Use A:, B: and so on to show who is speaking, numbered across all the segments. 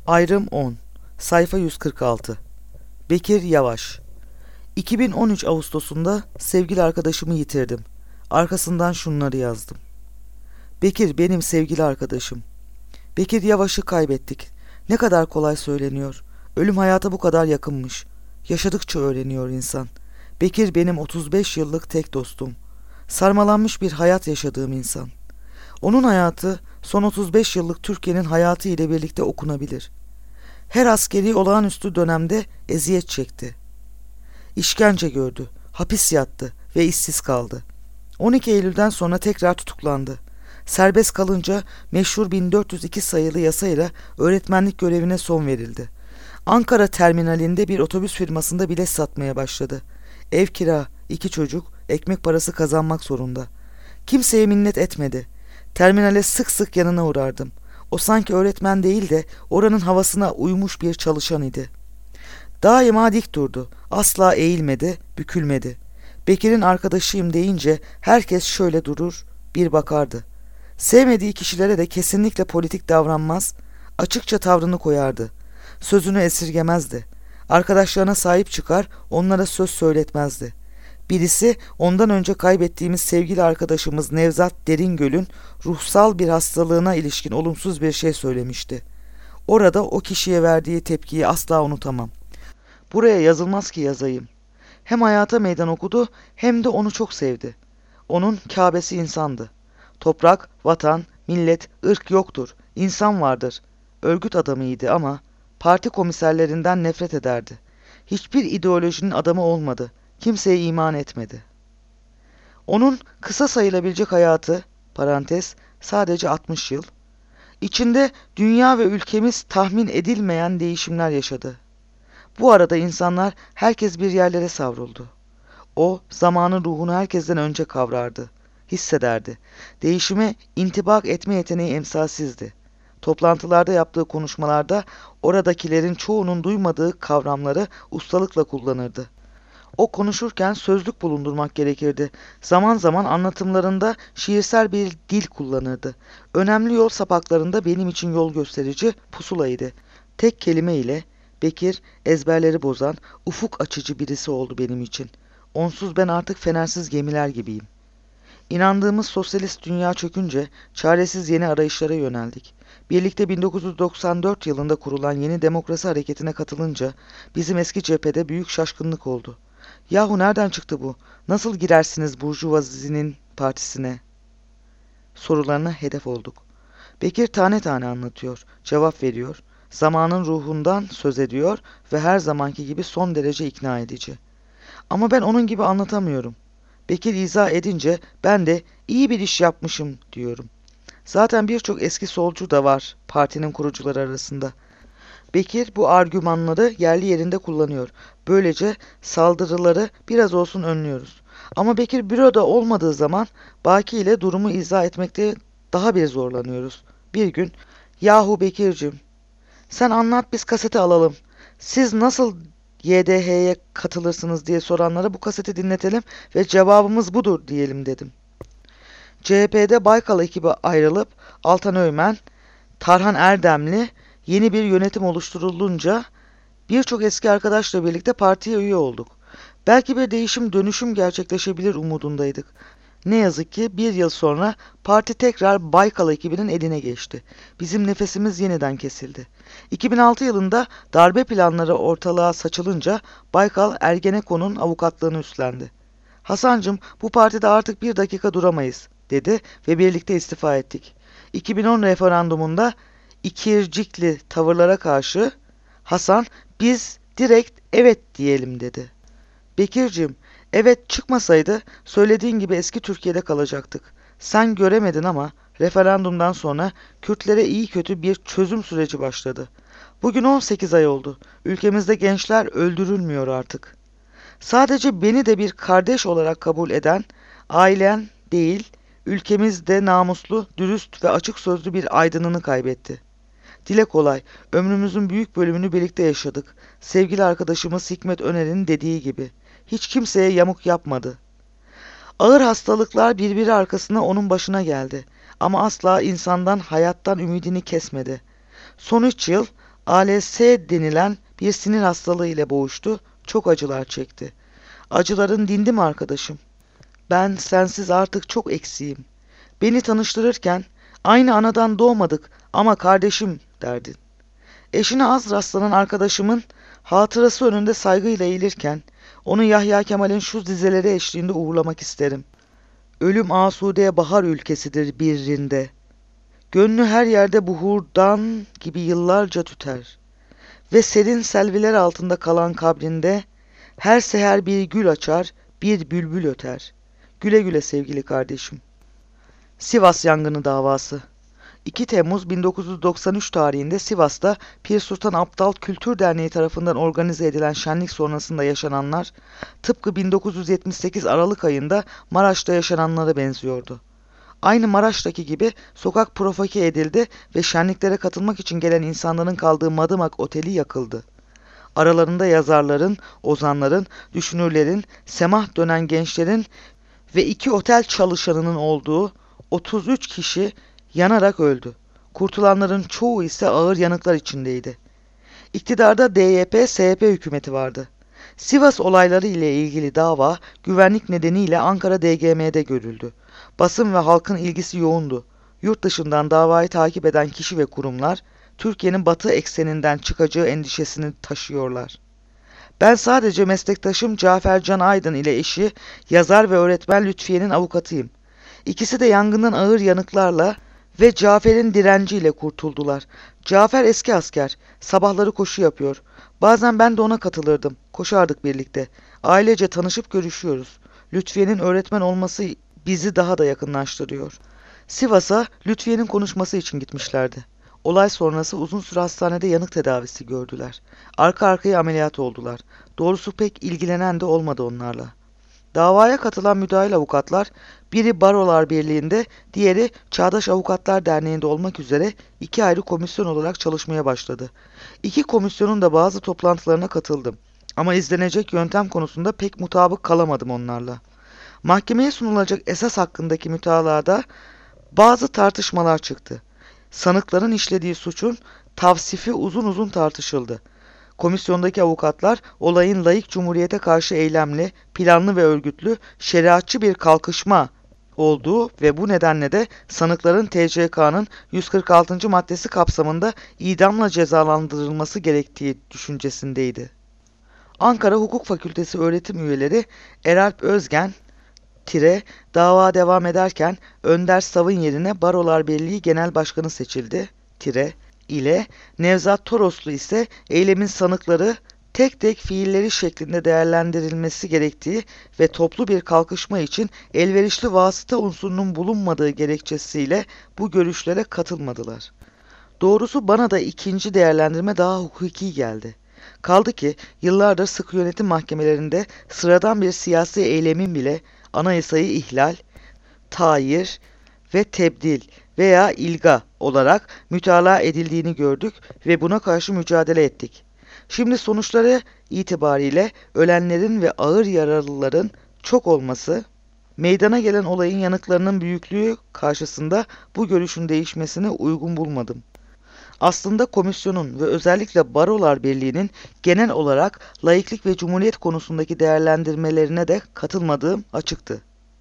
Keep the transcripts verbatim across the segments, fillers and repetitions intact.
A: Ayrım on. Sayfa yüz kırk altı. Bekir Yavaş. iki bin on üç Ağustos'unda sevgili arkadaşımı yitirdim. Arkasından şunları yazdım. Bekir benim sevgili arkadaşım. Bekir Yavaş'ı kaybettik. Ne kadar kolay söyleniyor. Ölüm hayata bu kadar yakınmış. Yaşadıkça öğreniyor insan. Bekir benim otuz beş yıllık tek dostum. Sarmalanmış bir hayat yaşadığım insan. Onun hayatı son otuz beş yıllık Türkiye'nin hayatı ile birlikte okunabilir. Her askeri olağanüstü dönemde eziyet çekti. İşkence gördü, hapis yattı ve işsiz kaldı. on iki Eylül'den sonra tekrar tutuklandı. Serbest kalınca meşhur bin dört yüz iki sayılı yasayla öğretmenlik görevine son verildi. Ankara terminalinde bir otobüs firmasında bilet satmaya başladı. Ev kira, iki çocuk, ekmek parası kazanmak zorunda. Kimseye minnet etmedi. Terminale sık sık yanına uğrardım. O sanki öğretmen değil de oranın havasına uymuş bir çalışan idi. Daima dik durdu. Asla eğilmedi, bükülmedi. Bekir'in arkadaşıyım deyince herkes şöyle durur, bir bakardı. Sevmediği kişilere de kesinlikle politik davranmaz, açıkça tavrını koyardı. Sözünü esirgemezdi. Arkadaşlarına sahip çıkar, onlara söz söyletmezdi. Birisi ondan önce kaybettiğimiz sevgili arkadaşımız Nevzat Deringöl'ün ruhsal bir hastalığına ilişkin olumsuz bir şey söylemişti. Orada o kişiye verdiği tepkiyi asla unutamam. Buraya yazılmaz ki yazayım. Hem hayata meydan okudu hem de onu çok sevdi. Onun Kâbesi insandı. Toprak, vatan, millet, ırk yoktur. İnsan vardır. Örgüt adamıydı ama parti komiserlerinden nefret ederdi. Hiçbir ideolojinin adamı olmadı. Kimseye iman etmedi. Onun kısa sayılabilecek hayatı, parantez, sadece altmış yıl, içinde dünya ve ülkemiz tahmin edilmeyen değişimler yaşadı. Bu arada insanlar, herkes bir yerlere savruldu. O, zamanın ruhunu herkesten önce kavrardı, hissederdi. Değişime intibak etme yeteneği emsalsizdi. Toplantılarda yaptığı konuşmalarda oradakilerin çoğunun duymadığı kavramları ustalıkla kullanırdı. O konuşurken sözlük bulundurmak gerekirdi. Zaman zaman anlatımlarında şiirsel bir dil kullanırdı. Önemli yol sapaklarında benim için yol gösterici pusulaydı. Tek kelime ile Bekir ezberleri bozan, ufuk açıcı birisi oldu benim için. Onsuz ben artık fenersiz gemiler gibiyim. İnandığımız sosyalist dünya çökünce çaresiz yeni arayışlara yöneldik. Birlikte bin dokuz yüz doksan dört yılında kurulan yeni demokrasi hareketine katılınca bizim eski cephede büyük şaşkınlık oldu. Yahu nereden çıktı bu? Nasıl girersiniz burjuvazinin partisine? Sorularına hedef olduk. Bekir tane tane anlatıyor, cevap veriyor, zamanın ruhundan söz ediyor ve her zamanki gibi son derece ikna edici. Ama ben onun gibi anlatamıyorum. Bekir izah edince ben de iyi bir iş yapmışım diyorum. Zaten birçok eski solcu da var partinin kurucuları arasında. Bekir bu argümanları yerli yerinde kullanıyor. Böylece saldırıları biraz olsun önlüyoruz. Ama Bekir büroda olmadığı zaman Baki ile durumu izah etmekte daha bir zorlanıyoruz. Bir gün, yahu Bekir'cim, sen anlat biz kaseti alalım. Siz nasıl Y D H'ye katılırsınız diye soranlara bu kaseti dinletelim ve cevabımız budur diyelim dedim. C H P'de Baykal ekibi ayrılıp Altan Öğmen, Tarhan Erdemli yeni bir yönetim oluşturulunca birçok eski arkadaşla birlikte partiye üye olduk. Belki bir değişim dönüşüm gerçekleşebilir umudundaydık. Ne yazık ki bir yıl sonra parti tekrar Baykal ekibinin eline geçti. Bizim nefesimiz yeniden kesildi. iki bin altı yılında darbe planları ortalığa saçılınca Baykal Ergenekon'un avukatlığını üstlendi. Hasancım, bu partide artık bir dakika duramayız dedi ve birlikte istifa ettik. iki bin on referandumunda ikircikli tavırlara karşı Hasan biz direkt evet diyelim dedi. Bekir'cim, evet çıkmasaydı söylediğin gibi eski Türkiye'de kalacaktık. Sen göremedin ama referandumdan sonra Kürtlere iyi kötü bir çözüm süreci başladı. Bugün on sekiz ay oldu. Ülkemizde gençler öldürülmüyor artık. Sadece beni de bir kardeş olarak kabul eden, ailen değil, ülkemizde namuslu, dürüst ve açık sözlü bir aydınını kaybetti. Dile kolay, ömrümüzün büyük bölümünü birlikte yaşadık. Sevgili arkadaşımız Hikmet Öner'in dediği gibi, hiç kimseye yamuk yapmadı. Ağır hastalıklar birbiri arkasına onun başına geldi. Ama asla insandan, hayattan ümidini kesmedi. Son üç yıl A L S denilen bir sinir hastalığı ile boğuştu, çok acılar çekti. Acıların dindi mi arkadaşım? Ben sensiz artık çok eksiğim. Beni tanıştırırken aynı anadan doğmadık ama kardeşim derdin. Eşine az rastlanan arkadaşımın hatırası önünde saygıyla eğilirken onu Yahya Kemal'in şu dizeleri eşliğinde uğurlamak isterim. Ölüm asude bahar ülkesidir birinde. Gönlü her yerde buhurdan gibi yıllarca tüter. Ve serin selviler altında kalan kabrinde her seher bir gül açar, bir bülbül öter. Güle güle sevgili kardeşim. Sivas Yangını Davası iki Temmuz bin dokuz yüz doksan üç tarihinde Sivas'ta Pir Sultan Abdal Kültür Derneği tarafından organize edilen şenlik sonrasında yaşananlar, tıpkı bin dokuz yüz yetmiş sekiz Aralık ayında Maraş'ta yaşananlara benziyordu. Aynı Maraş'taki gibi sokak provoke edildi ve şenliklere katılmak için gelen insanların kaldığı Madımak Oteli yakıldı. Aralarında yazarların, ozanların, düşünürlerin, semah dönen gençlerin ve iki otel çalışanının olduğu otuz üç kişi yanarak öldü. Kurtulanların çoğu ise ağır yanıklar içindeydi. İktidarda D Y P S H P hükümeti vardı. Sivas olayları ile ilgili dava güvenlik nedeniyle Ankara D G M'de görüldü. Basın ve halkın ilgisi yoğundu. Yurt dışından davayı takip eden kişi ve kurumlar Türkiye'nin batı ekseninden çıkacağı endişesini taşıyorlar. Ben sadece meslektaşım Cafer Can Aydın ile eşi, yazar ve öğretmen Lütfiye'nin avukatıyım. İkisi de yangından ağır yanıklarla ve Cafer'in direnciyle kurtuldular. Cafer eski asker, sabahları koşu yapıyor. Bazen ben de ona katılırdım, koşardık birlikte. Ailece tanışıp görüşüyoruz. Lütfiye'nin öğretmen olması bizi daha da yakınlaştırıyor. Sivas'a Lütfiye'nin konuşması için gitmişlerdi. Olay sonrası uzun süre hastanede yanık tedavisi gördüler. Arka arkaya ameliyat oldular. Doğrusu pek ilgilenen de olmadı onlarla. Davaya katılan müdahil avukatlar, biri Barolar Birliği'nde, diğeri Çağdaş Avukatlar Derneği'nde olmak üzere iki ayrı komisyon olarak çalışmaya başladı. İki komisyonun da bazı toplantılarına katıldım. Ama izlenecek yöntem konusunda pek mutabık kalamadım onlarla. Mahkemeye sunulacak esas hakkındaki mütalada bazı tartışmalar çıktı. Sanıkların işlediği suçun tavsifi uzun uzun tartışıldı. Komisyondaki avukatlar olayın laik cumhuriyete karşı eylemli, planlı ve örgütlü, şeriatçı bir kalkışma olduğu ve bu nedenle de sanıkların T C K'nın yüz kırk altıncı maddesi kapsamında idamla cezalandırılması gerektiği düşüncesindeydi. Ankara Hukuk Fakültesi öğretim üyeleri Eralp Özgen, tire, dava devam ederken Önder Sav'ın yerine Barolar Birliği Genel Başkanı seçildi, tire, ile Nevzat Toroslu ise eylemin sanıkları tek tek fiilleri şeklinde değerlendirilmesi gerektiği ve toplu bir kalkışma için elverişli vasıta unsurunun bulunmadığı gerekçesiyle bu görüşlere katılmadılar. Doğrusu bana da ikinci değerlendirme daha hukuki geldi. Kaldı ki yıllardır sıkı yönetim mahkemelerinde sıradan bir siyasi eylemin bile anayasayı ihlal, tayir ve tebdil veya ilga olarak mütalaa edildiğini gördük ve buna karşı mücadele ettik. Şimdi sonuçları itibariyle ölenlerin ve ağır yaralıların çok olması, meydana gelen olayın yanıklarının büyüklüğü karşısında bu görüşün değişmesine uygun bulmadım. Aslında komisyonun ve özellikle Barolar Birliği'nin genel olarak laiklik ve cumhuriyet konusundaki değerlendirmelerine de katılmadığım açıktı.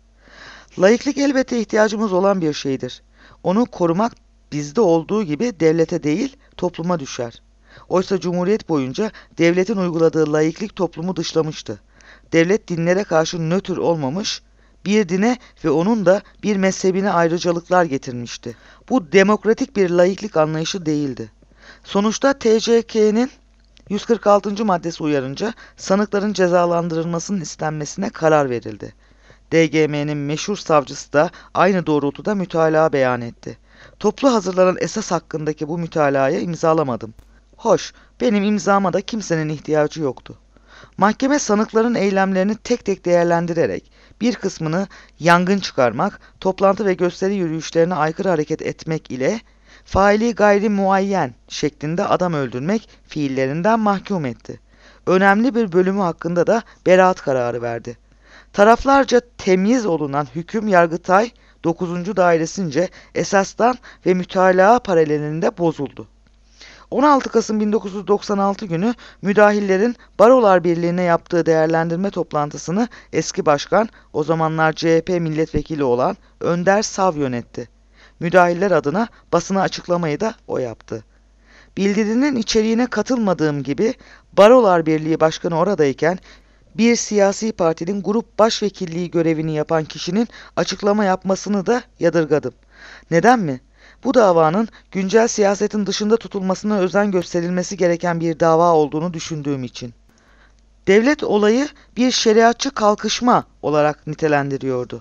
A: Laiklik elbette ihtiyacımız olan bir şeydir. Onu korumak bizde olduğu gibi devlete değil, topluma düşer. Oysa Cumhuriyet boyunca devletin uyguladığı laiklik toplumu dışlamıştı. Devlet dinlere karşı nötr olmamış, bir dine ve onun da bir mezhebine ayrıcalıklar getirmişti. Bu demokratik bir laiklik anlayışı değildi. Sonuçta T C K'nin yüz kırk altıncı maddesi uyarınca sanıkların cezalandırılmasının istenmesine karar verildi. D G M'nin meşhur savcısı da aynı doğrultuda mütalaa beyan etti. Toplu hazırlanan esas hakkındaki bu mütalaya imzalamadım. Hoş, benim imzama da kimsenin ihtiyacı yoktu. Mahkeme sanıkların eylemlerini tek tek değerlendirerek bir kısmını yangın çıkarmak, toplantı ve gösteri yürüyüşlerine aykırı hareket etmek ile faili gayri muayyen şeklinde adam öldürmek fiillerinden mahkum etti. Önemli bir bölümü hakkında da beraat kararı verdi. Taraflarca temyiz olunan hüküm Yargıtay dokuzuncu dairesince esastan ve mütalaa paralelinde bozuldu. on altı Kasım bin dokuz yüz doksan altı günü müdahillerin Barolar Birliği'ne yaptığı değerlendirme toplantısını eski başkan, o zamanlar C H P milletvekili olan Önder Sav yönetti. Müdahiller adına basına açıklamayı da o yaptı. Bildirinin içeriğine katılmadığım gibi Barolar Birliği Başkanı oradayken bir siyasi partinin grup başvekilliği görevini yapan kişinin açıklama yapmasını da yadırgadım. Neden mi? Bu davanın güncel siyasetin dışında tutulmasına özen gösterilmesi gereken bir dava olduğunu düşündüğüm için. Devlet olayı bir şeriatçı kalkışma olarak nitelendiriyordu.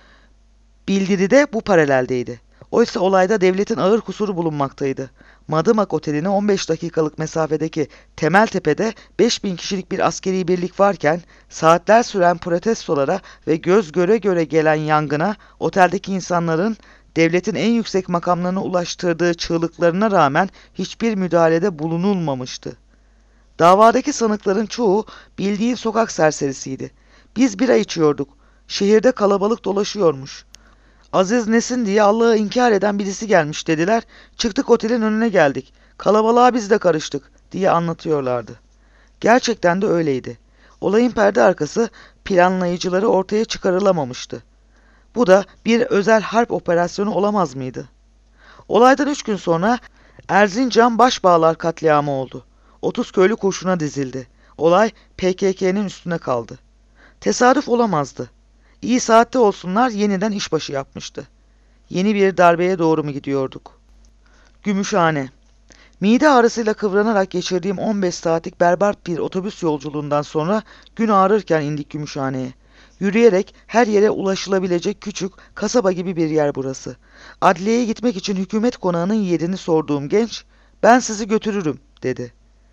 A: Bildiride bu paraleldeydi. Oysa olayda devletin ağır kusuru bulunmaktaydı. Madımak Oteli'ne on beş dakikalık mesafedeki Temeltepe'de beş bin kişilik bir askeri birlik varken saatler süren protestolara ve göz göre göre gelen yangına oteldeki insanların devletin en yüksek makamlarına ulaştırdığı çığlıklarına rağmen hiçbir müdahalede bulunulmamıştı. Davadaki sanıkların çoğu bildiğin sokak serserisiydi. Biz bira içiyorduk. Şehirde kalabalık dolaşıyormuş. Aziz Nesin diye Allah'ı inkar eden birisi gelmiş dediler. Çıktık otelin önüne geldik. Kalabalığa biz de karıştık diye anlatıyorlardı. Gerçekten de öyleydi. Olayın perde arkası planlayıcıları ortaya çıkarılamamıştı. Bu da bir özel harp operasyonu olamaz mıydı? Olaydan üç gün sonra Erzincan Başbağlar katliamı oldu. otuz köylü kurşuna dizildi. Olay P K K'nin üstüne kaldı. Tesadüf olamazdı. İyi saatte olsunlar yeniden işbaşı yapmıştı. Yeni bir darbeye doğru mu gidiyorduk? Gümüşhane. Mide ağrısıyla kıvranarak geçirdiğim on beş saatlik berbat bir otobüs yolculuğundan sonra gün ağrırken indik Gümüşhane'ye. Yürüyerek her yere ulaşılabilecek küçük, kasaba gibi bir yer burası. Adliyeye gitmek için hükümet konağının yerini sorduğum genç, "Ben sizi götürürüm," dedi.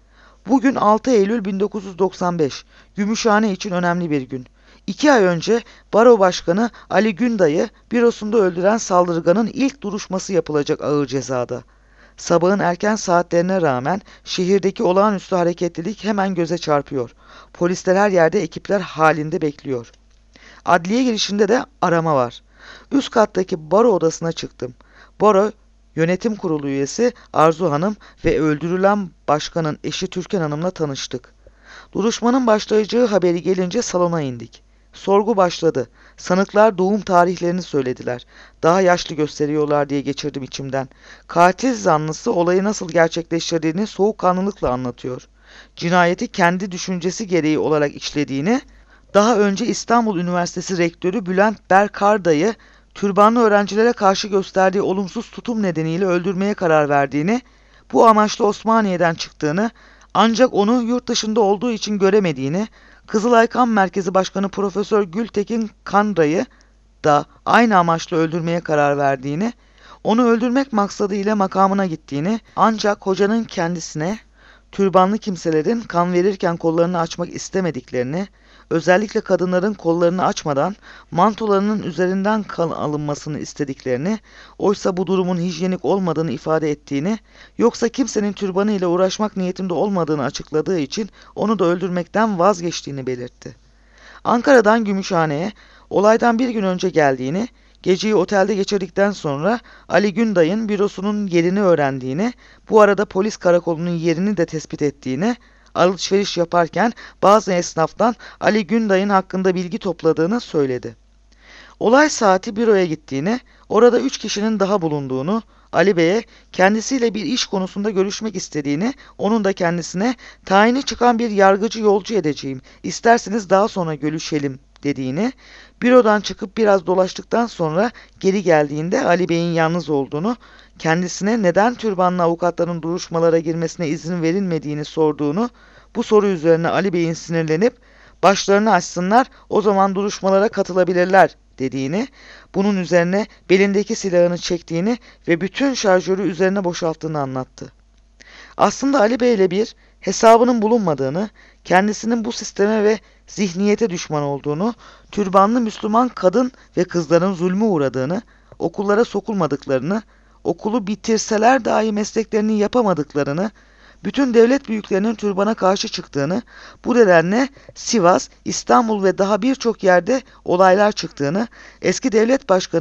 A: Bugün altı Eylül bin dokuz yüz doksan beş, Gümüşhane için önemli bir gün. İki ay önce Baro Başkanı Ali Günday'ı bürosunda öldüren saldırganın ilk duruşması yapılacak ağır cezada. Sabahın erken saatlerine rağmen şehirdeki olağanüstü hareketlilik hemen göze çarpıyor. Polisler her yerde ekipler halinde bekliyor. Adliye girişinde de arama var. Üst kattaki baro odasına çıktım. Baro yönetim kurulu üyesi Arzu Hanım ve öldürülen başkanın eşi Türkan Hanım'la tanıştık. Duruşmanın başlayacağı haberi gelince salona indik. Sorgu başladı. Sanıklar doğum tarihlerini söylediler. Daha yaşlı gösteriyorlar diye geçirdim içimden. Katil zanlısı olayı nasıl gerçekleştirdiğini soğukkanlılıkla anlatıyor. Cinayeti kendi düşüncesi gereği olarak işlediğini, daha önce İstanbul Üniversitesi Rektörü Bülent Berkarda'yı türbanlı öğrencilere karşı gösterdiği olumsuz tutum nedeniyle öldürmeye karar verdiğini, bu amaçla Osmaniye'den çıktığını, ancak onu yurt dışında olduğu için göremediğini, Kızılay Kan Merkezi Başkanı Profesör Gültekin Kandra'yı da aynı amaçla öldürmeye karar verdiğini, onu öldürmek maksadıyla makamına gittiğini, ancak hocanın kendisine türbanlı kimselerin kan verirken kollarını açmak istemediklerini, özellikle kadınların kollarını açmadan mantolarının üzerinden kan alınmasını istediklerini, oysa bu durumun hijyenik olmadığını ifade ettiğini, yoksa kimsenin türbanı ile uğraşmak niyetinde olmadığını açıkladığı için onu da öldürmekten vazgeçtiğini belirtti. Ankara'dan Gümüşhane'ye olaydan bir gün önce geldiğini, geceyi otelde geçirdikten sonra Ali Günday'ın bürosunun yerini öğrendiğini, bu arada polis karakolunun yerini de tespit ettiğini, alışveriş yaparken bazı esnaftan Ali Günday'ın hakkında bilgi topladığını söyledi. Olay saati büroya gittiğini, orada üç kişinin daha bulunduğunu, Ali Bey'e kendisiyle bir iş konusunda görüşmek istediğini, onun da kendisine tayini çıkan bir yargıcı yolcu edeceğim, isterseniz daha sonra görüşelim dediğini, bürodan çıkıp biraz dolaştıktan sonra geri geldiğinde Ali Bey'in yalnız olduğunu, kendisine neden türbanlı avukatların duruşmalara girmesine izin verilmediğini sorduğunu, bu soru üzerine Ali Bey'in sinirlenip başlarını açsınlar o zaman duruşmalara katılabilirler dediğini, bunun üzerine belindeki silahını çektiğini ve bütün şarjörü üzerine boşalttığını anlattı. Aslında Ali Bey ile bir hesabının bulunmadığını, kendisinin bu sisteme ve zihniyete düşman olduğunu, türbanlı Müslüman kadın ve kızların zulmü uğradığını, okullara sokulmadıklarını, okulu bitirseler dahi mesleklerini yapamadıklarını, bütün devlet büyüklerinin türbana karşı çıktığını, bu nedenle Sivas, İstanbul ve daha birçok yerde olaylar çıktığını, eski devlet başkanı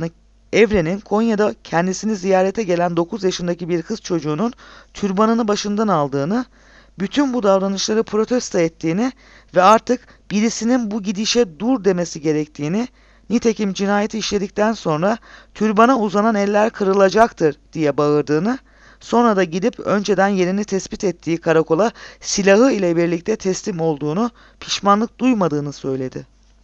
A: Evren'in Konya'da kendisini ziyarete gelen dokuz yaşındaki bir kız çocuğunun türbanını başından aldığını, bütün bu davranışları protesto ettiğini ve artık birisinin bu gidişe dur demesi gerektiğini, nitekim cinayeti işledikten sonra türbana uzanan eller kırılacaktır diye bağırdığını, sonra da gidip önceden yerini tespit ettiği karakola silahı ile birlikte teslim olduğunu, pişmanlık duymadığını söyledi.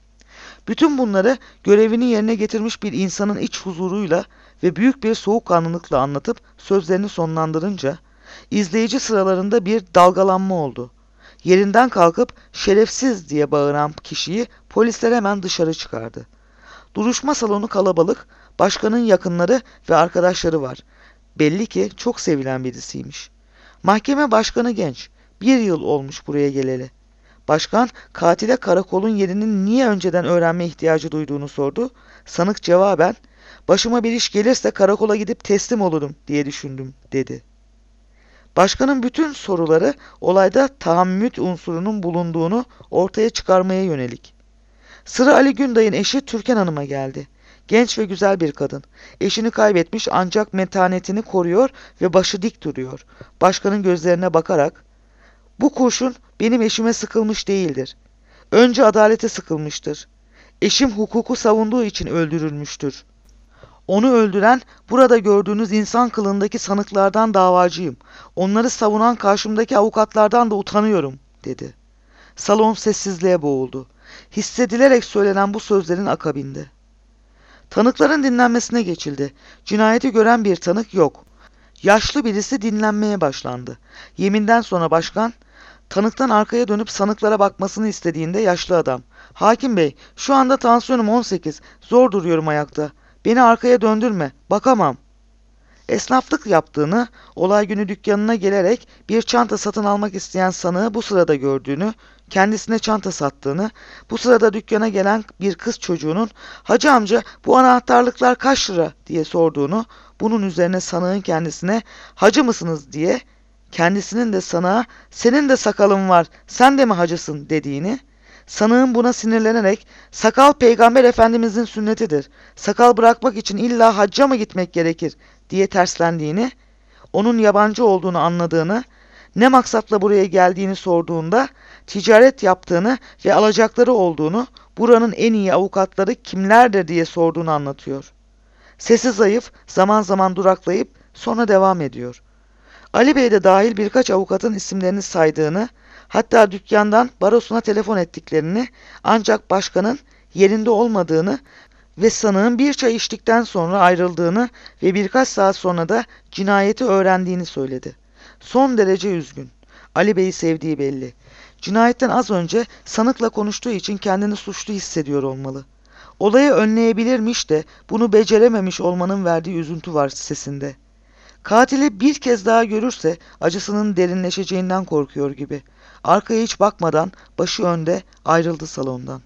A: Bütün bunları görevini yerine getirmiş bir insanın iç huzuruyla ve büyük bir soğukkanlılıkla anlatıp sözlerini sonlandırınca, izleyici sıralarında bir dalgalanma oldu. Yerinden kalkıp şerefsiz diye bağıran kişiyi polisler hemen dışarı çıkardı. Duruşma salonu kalabalık, başkanın yakınları ve arkadaşları var. Belli ki çok sevilen birisiymiş. Mahkeme başkanı genç, bir yıl olmuş buraya geleli. Başkan, katile karakolun yerinin niye önceden öğrenme ihtiyacı duyduğunu sordu. Sanık cevaben, başıma bir iş gelirse karakola gidip teslim olurum diye düşündüm, dedi. Başkanın bütün soruları olayda tahammüt unsurunun bulunduğunu ortaya çıkarmaya yönelik. Sıra Ali Günday'ın eşi Türkan Hanım'a geldi. Genç ve güzel bir kadın. Eşini kaybetmiş ancak metanetini koruyor ve başı dik duruyor. Başkanın gözlerine bakarak, "Bu kurşun benim eşime sıkılmış değildir. Önce adalete sıkılmıştır. Eşim hukuku savunduğu için öldürülmüştür. Onu öldüren burada gördüğünüz insan kılığındaki sanıklardan davacıyım. Onları savunan karşımdaki avukatlardan da utanıyorum," dedi. Salon sessizliğe boğuldu. Hissedilerek söylenen bu sözlerin akabinde. Tanıkların dinlenmesine geçildi. Cinayeti gören bir tanık yok. Yaşlı birisi dinlenmeye başlandı. Yeminden sonra başkan, tanıktan arkaya dönüp sanıklara bakmasını istediğinde yaşlı adam, "Hakim bey, şu anda tansiyonum on sekiz, zor duruyorum ayakta. Beni arkaya döndürme, bakamam." Esnaflık yaptığını, olay günü dükkanına gelerek bir çanta satın almak isteyen sanığı bu sırada gördüğünü, kendisine çanta sattığını, bu sırada dükkana gelen bir kız çocuğunun "Hacı amca, bu anahtarlıklar kaç lira?" diye sorduğunu, bunun üzerine sanığın kendisine "Hacı mısınız?" diye, kendisinin de sanığa "Senin de sakalın var, sen de mi hacısın?" dediğini, sanığın buna sinirlenerek "Sakal Peygamber Efendimizin sünnetidir, sakal bırakmak için illa hacca mı gitmek gerekir?" diye terslendiğini, onun yabancı olduğunu anladığını, ne maksatla buraya geldiğini sorduğunda ticaret yaptığını ve alacakları olduğunu, buranın en iyi avukatları kimlerdir diye sorduğunu anlatıyor. Sesi zayıf, zaman zaman duraklayıp sonra devam ediyor. Ali Bey de dahil birkaç avukatın isimlerini saydığını, hatta dükkandan barosuna telefon ettiklerini, ancak başkanın yerinde olmadığını ve sanığın bir çay içtikten sonra ayrıldığını ve birkaç saat sonra da cinayeti öğrendiğini söyledi. Son derece üzgün. Ali Bey'i sevdiği belli. Cinayetten az önce sanıkla konuştuğu için kendini suçlu hissediyor olmalı. Olayı önleyebilirmiş de bunu becerememiş olmanın verdiği üzüntü var sesinde. Katili bir kez daha görürse acısının derinleşeceğinden korkuyor gibi. Arkaya hiç bakmadan başı önde ayrıldı salondan.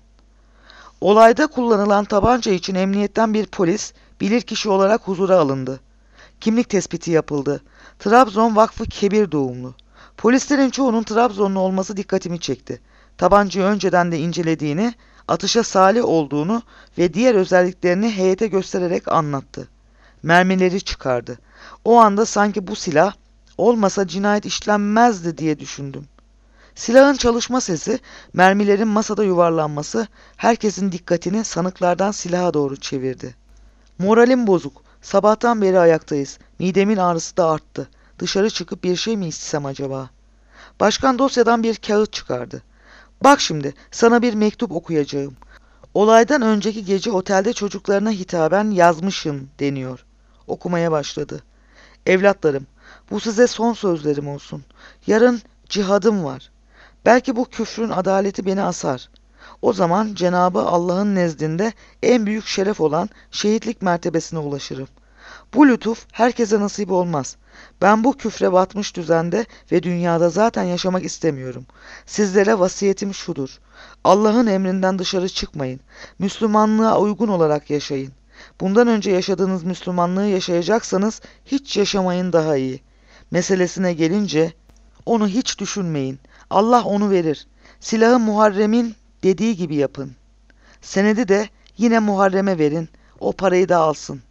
A: Olayda kullanılan tabanca için emniyetten bir polis bilirkişi olarak huzura alındı. Kimlik tespiti yapıldı. Trabzon Vakfı Kebir doğumlu. Polislerin çoğunun Trabzonlu olması dikkatimi çekti. Tabancayı önceden de incelediğini, atışa salih olduğunu ve diğer özelliklerini heyete göstererek anlattı. Mermileri çıkardı. O anda sanki bu silah olmasa cinayet işlenmezdi diye düşündüm. Silahın çalışma sesi, mermilerin masada yuvarlanması herkesin dikkatini sanıklardan silaha doğru çevirdi. Moralim bozuk. Sabahtan beri ayaktayız. Midemin ağrısı da arttı. Dışarı çıkıp bir şey mi istesem acaba? Başkan dosyadan bir kağıt çıkardı. "Bak şimdi, sana bir mektup okuyacağım. Olaydan önceki gece otelde çocuklarına hitaben yazmışım," deniyor. Okumaya başladı. "Evlatlarım, bu size son sözlerim olsun. Yarın cihadım var. Belki bu küfrün adaleti beni asar. O zaman Cenabı Allah'ın nezdinde en büyük şeref olan şehitlik mertebesine ulaşırım. Bu lütuf herkese nasip olmaz. Ben bu küfre batmış düzende ve dünyada zaten yaşamak istemiyorum. Sizlere vasiyetim şudur. Allah'ın emrinden dışarı çıkmayın. Müslümanlığa uygun olarak yaşayın. Bundan önce yaşadığınız Müslümanlığı yaşayacaksanız hiç yaşamayın daha iyi. Meselesine gelince onu hiç düşünmeyin. Allah onu verir. Silahı Muharrem'in dediği gibi yapın. Senedi de yine Muharrem'e verin. O parayı da alsın.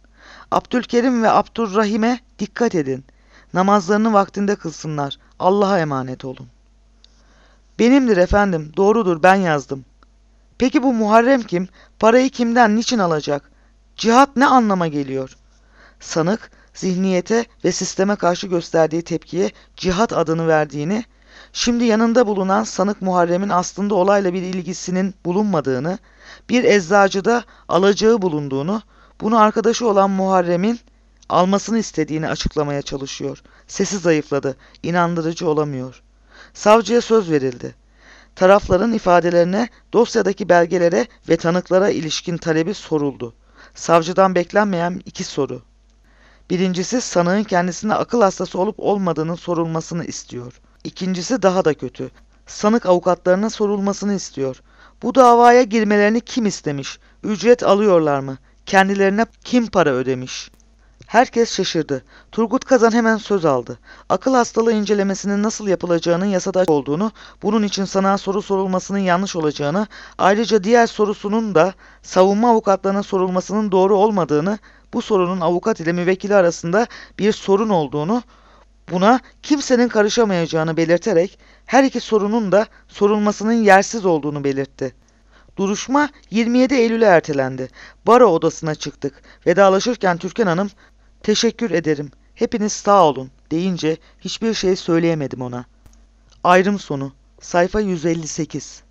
A: Abdülkerim ve Abdurrahim'e dikkat edin. Namazlarını vaktinde kılsınlar. Allah'a emanet olun. Benimdir efendim, doğrudur, ben yazdım. Peki bu Muharrem kim? Parayı kimden, niçin alacak? Cihat ne anlama geliyor? Sanık, zihniyete ve sisteme karşı gösterdiği tepkiye cihat adını verdiğini, şimdi yanında bulunan sanık Muharrem'in aslında olayla bir ilgisinin bulunmadığını, bir eczacıda alacağı bulunduğunu, bunu arkadaşı olan Muharrem'in almasını istediğini açıklamaya çalışıyor. Sesi zayıfladı, inandırıcı olamıyor. Savcıya söz verildi. Tarafların ifadelerine, dosyadaki belgelere ve tanıklara ilişkin talebi soruldu. Savcıdan beklenmeyen iki soru. Birincisi, sanığın kendisinde akıl hastası olup olmadığının sorulmasını istiyor. İkincisi daha da kötü. Sanık avukatlarına sorulmasını istiyor. Bu davaya girmelerini kim istemiş? Ücret alıyorlar mı? Kendilerine kim para ödemiş? Herkes şaşırdı. Turgut Kazan hemen söz aldı. Akıl hastalığı incelemesinin nasıl yapılacağının yasada olduğunu, bunun için sanığa soru sorulmasının yanlış olacağını, ayrıca diğer sorusunun da savunma avukatlarına sorulmasının doğru olmadığını, bu sorunun avukat ile müvekkili arasında bir sorun olduğunu, buna kimsenin karışamayacağını belirterek her iki sorunun da sorulmasının yersiz olduğunu belirtti. Duruşma yirmi yedi Eylül'e ertelendi. Baro odasına çıktık. Vedalaşırken Türkan Hanım, "Teşekkür ederim, hepiniz sağ olun" deyince hiçbir şey söyleyemedim ona. Ayrım sonu. Sayfa yüz elli sekiz.